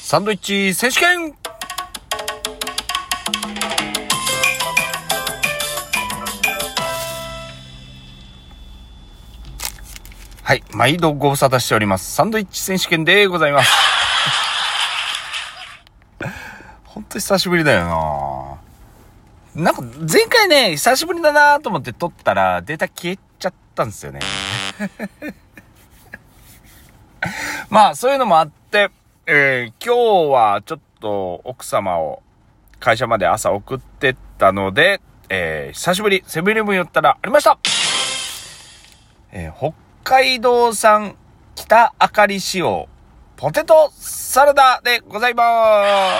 サンドイッチ選手権。はい、毎度ご無沙汰しておりますサンドイッチ選手権でございますほんと久しぶりだよな。なんか前回ね、久しぶりだなと思って撮ったらデータ消えちゃったんですよねまあそういうのもあって、今日はちょっと奥様を会社まで朝送ってったので、久しぶりセブンイレブン寄ったらありました。北海道産北あかり仕様ポテトサラダでございます。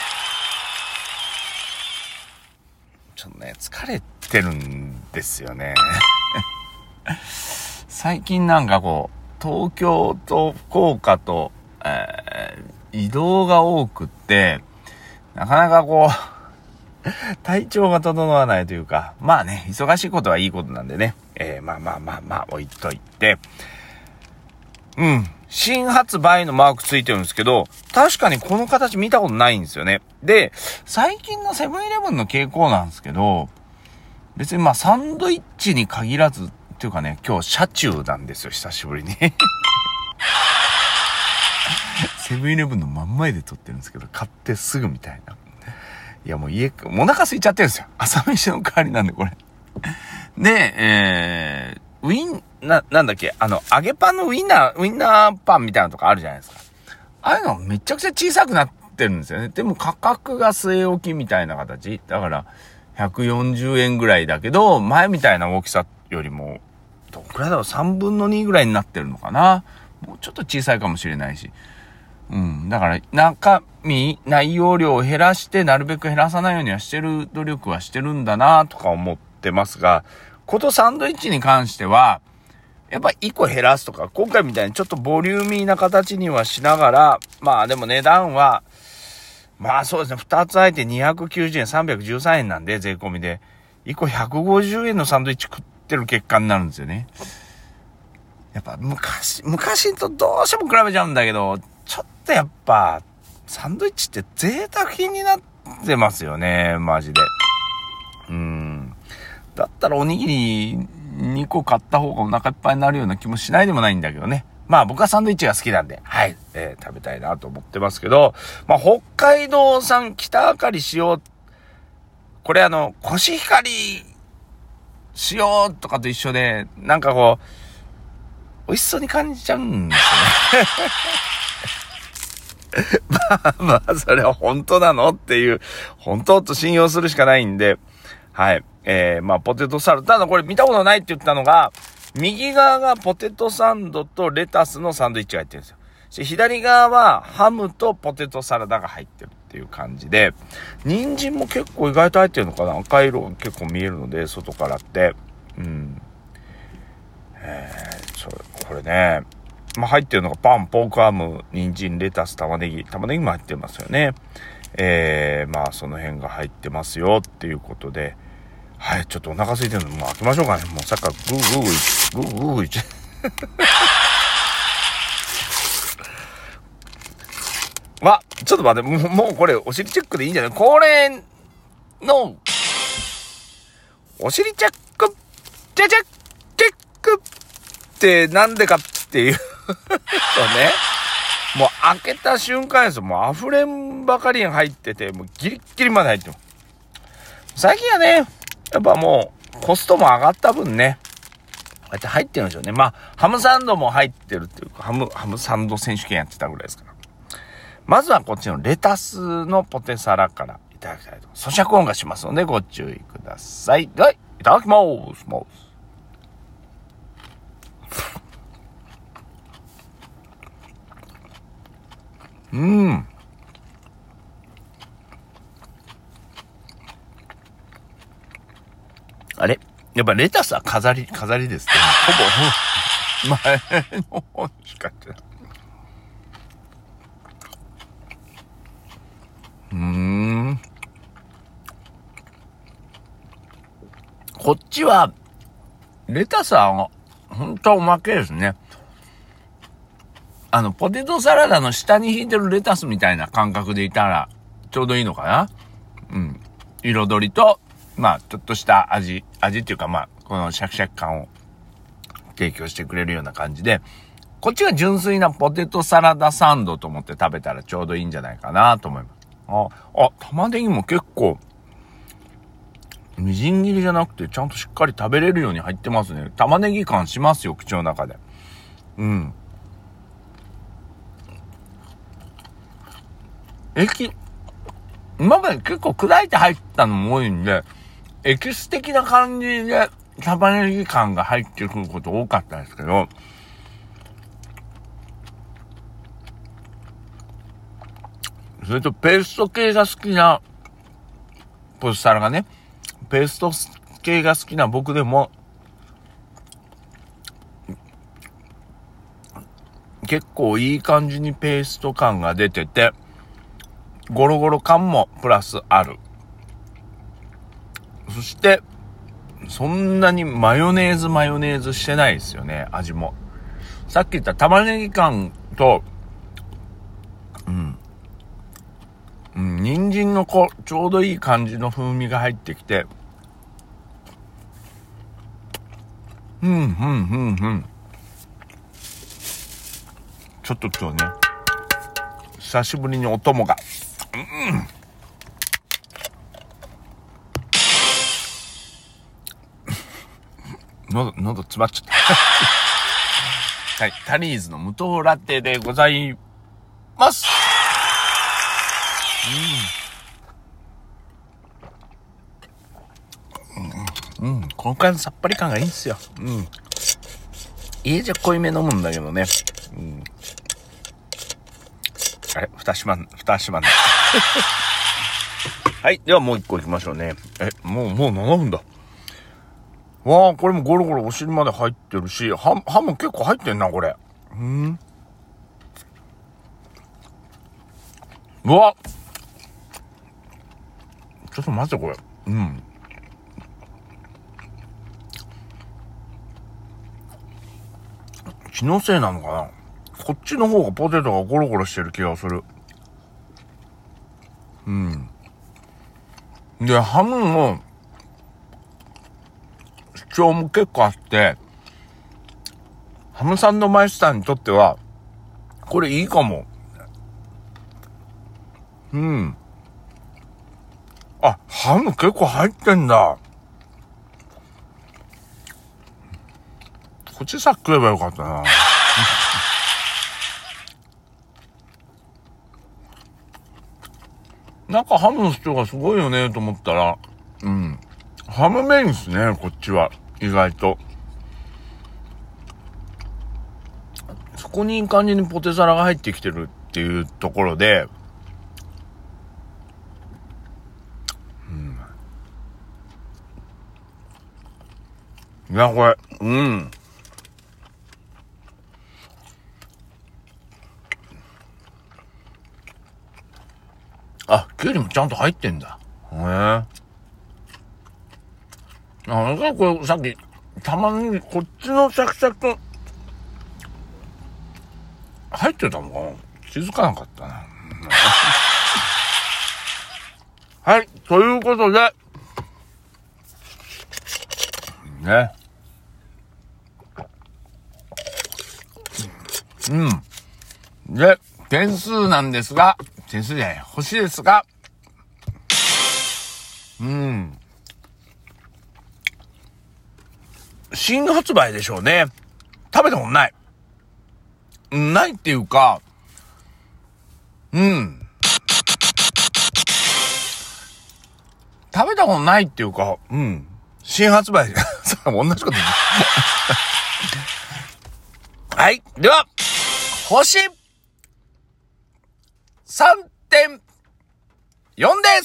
ちょっとね、疲れてるんですよね最近なんかこう東京と福岡と、移動が多くってなかなかこう体調が整わないというか、まあね、忙しいことはいいことなんでね、まあ置いといて、新発売のマークついてるんですけど、確かにこの形見たことないんですよね。で、最近のセブンイレブンの傾向なんですけど、別にまあサンドイッチに限らずっていうかね、今日車中なんですよ、久しぶりにセブンイレブンの真ん前で撮ってるんですけど、買ってすぐみたいな。いやもうお腹空いちゃってるんですよ。朝飯の代わりなんでこれ。で、なんだっけ、揚げパンのウインナーパンみたいなのとかあるじゃないですか。ああいうのめちゃくちゃ小さくなってるんですよね。でも価格が据え置きみたいな形。だから、140円ぐらいだけど、前みたいな大きさよりも、どんくらいだろう、3分の2ぐらいになってるのかな。もうちょっと小さいかもしれないし。だから内容量を減らしてなるべく減らさないようにはしてる努力はしてるんだなとか思ってますが、ことサンドイッチに関してはやっぱ1個減らすとか、今回みたいにちょっとボリューミーな形にはしながら、まあでも値段はまあそうですね、2つ入って290円313円なんで、税込みで1個150円のサンドイッチ食ってる結果になるんですよね。やっぱ昔とどうしても比べちゃうんだけど、ちょっとやっぱサンドイッチって贅沢品になってますよね、マジで。だったらおにぎり2個買った方がお腹いっぱいになるような気もしないでもないんだけどね。まあ僕はサンドイッチが好きなんで、はい、食べたいなと思ってますけど、まあ北海道産北あかり使用、これコシヒカリ使用とかと一緒で、なんかこう美味しそうに感じちゃうんですよねまあそれは本当なのっていう、本当と信用するしかないんで、はい。まあポテトサラダ、ただこれ見たことないって言ったのが、右側がポテトサンドとレタスのサンドイッチが入ってるんですよ。左側はハムとポテトサラダが入ってるっていう感じで、人参も結構意外と入ってるのかな、赤色が結構見えるので、外からって。これね、まあ入ってるのがパン、ポークハム、人参、レタス、玉ねぎも入ってますよね。まあその辺が入ってますよっていうことで、はい、ちょっとお腹空いてるので、もう開けましょうかね。もうさっきからグーいっちゃちょっと待って、もうこれお尻チェックでいいんじゃない？これのお尻チェックチェックってなんでかっていうとね、もう開けた瞬間ですよ。もう溢れんばかりに入ってて、もうギリッギリまで入ってます。最近はね、やっぱもうコストも上がった分ね、こうやって入ってるんでしょうね。まあハムサンドも入ってるっていうか、ハムサンド選手権やってたぐらいですから。まずはこっちのレタスのポテサラからいただきたいと。咀嚼音がしますのでご注意ください。はい、いただきます。あれやっぱレタスは飾りですね。ほぼ、前の方にしかってない。こっちは、レタスは、本当はおまけですね。 ポテトサラダの下に引いてるレタスみたいな感覚でいたら、ちょうどいいのかな。うん。彩りと、まあ、ちょっとした味っていうか、まあ、このシャキシャキ感を提供してくれるような感じで、こっちが純粋なポテトサラダサンドと思って食べたらちょうどいいんじゃないかなと思います。玉ねぎも結構、みじん切りじゃなくてちゃんとしっかり食べれるように入ってますね。玉ねぎ感しますよ、口の中で。うん。今まで結構砕いて入ったのも多いんで、エキス的な感じで玉ねぎ感が入ってくること多かったですけど、それとペースト系が好きな、ポテサラがね、ペースト系が好きな僕でも、結構いい感じにペースト感が出てて、ゴロゴロ感もプラスある。そして、そんなにマヨネーズしてないですよね、味も。さっき言った玉ねぎ感と、人参のちょうどいい感じの風味が入ってきて、ちょっと今日ね、久しぶりにお供が、喉詰まっちゃった。はい、タリーズの無糖ラテでございます。このくらいのさっぱり感がいいんですよ。家じゃ濃いめ飲むんだけどね。あれ蓋閉まんない。はい。ではもう一個行きましょうね。もう7分だ。わあ、これもゴロゴロお尻まで入ってるし、ハム結構入ってんな、これ。うわ、ちょっと待って、これ。気のせいなのかな。こっちの方がポテトがゴロゴロしてる気がする。で、ハムの主張も結構あって、ハムサンドマイスターにとっては、これいいかも。ハム結構入ってんだ。こっちさっ食えばよかったな。なんかハムの主張がすごいよねと思ったら、ハムメインですね、こっちは。意外と。そこにいい感じにポテサラが入ってきてるっていうところで、いや、これ、キュウリもちゃんと入ってんだ。これさっき、玉ねぎ、こっちのシャキシャキ入ってたのかな、気づかなかったな。はい、ということで、ね。で、点数なんですが、点数じゃない、星ですが、新発売でしょうね。食べたことない。ないっていうか、食べたことないっていうか、新発売で。同じこと言う。はい。では、星 3.4 です。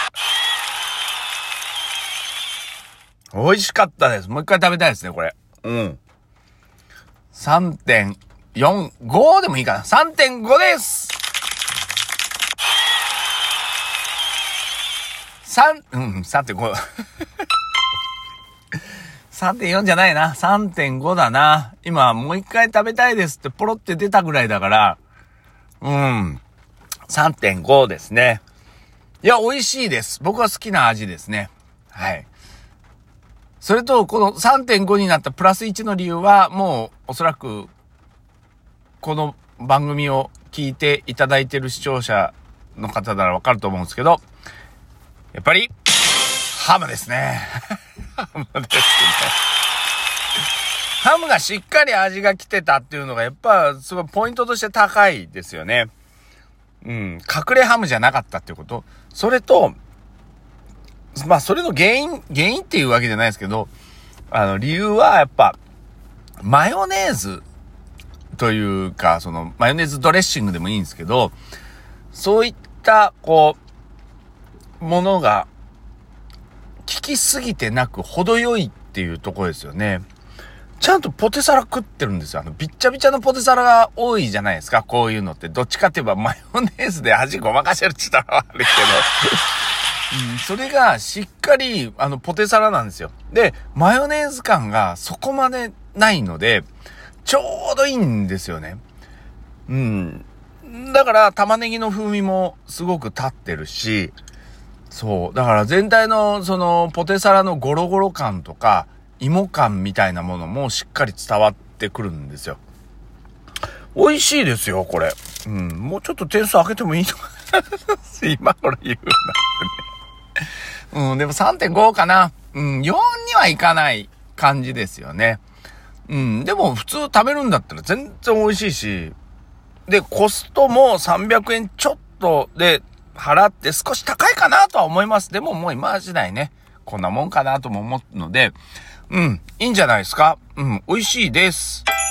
美味しかったです。もう一回食べたいですね、これ。3.4、5でもいいかな。3.5 です。3.5。 3.4 じゃないな。3.5 だな。今、もう一回食べたいですってポロって出たぐらいだから、3.5 ですね。いや、美味しいです。僕は好きな味ですね。はい。それと、この 3.5 になったプラス1の理由は、もう、おそらく、この番組を聞いていただいている視聴者の方ならわかると思うんですけど、やっぱり、ハムですね。ハムですね。ハムがしっかり味が来てたっていうのが、やっぱ、すごいポイントとして高いですよね。隠れハムじゃなかったっていうこと。それと、まあ、それの原因っていうわけじゃないですけど、理由はやっぱ、マヨネーズというか、マヨネーズドレッシングでもいいんですけど、そういった、ものが、効きすぎてなく程よいっていうところですよね。ちゃんとポテサラ食ってるんですよ。びっちゃびちゃのポテサラが多いじゃないですか、こういうのって。どっちかって言えばマヨネーズで味ごまかしてるって言ったら悪いけど。それがしっかり、ポテサラなんですよ。で、マヨネーズ感がそこまでないので、ちょうどいいんですよね。だから、玉ねぎの風味もすごく立ってるし、そう。だから全体の、ポテサラのゴロゴロ感とか、芋感みたいなものもしっかり伝わってくるんですよ。美味しいですよ、これ。もうちょっと点数上げてもいいのかな今頃言うなんてね。でも 3.5 かな。4にはいかない感じですよね。でも普通食べるんだったら全然美味しいし、で、コストも300円ちょっとで払って少し高いかなとは思います。でももう今時代ね、こんなもんかなとも思うので、いいんじゃないですか。美味しいです。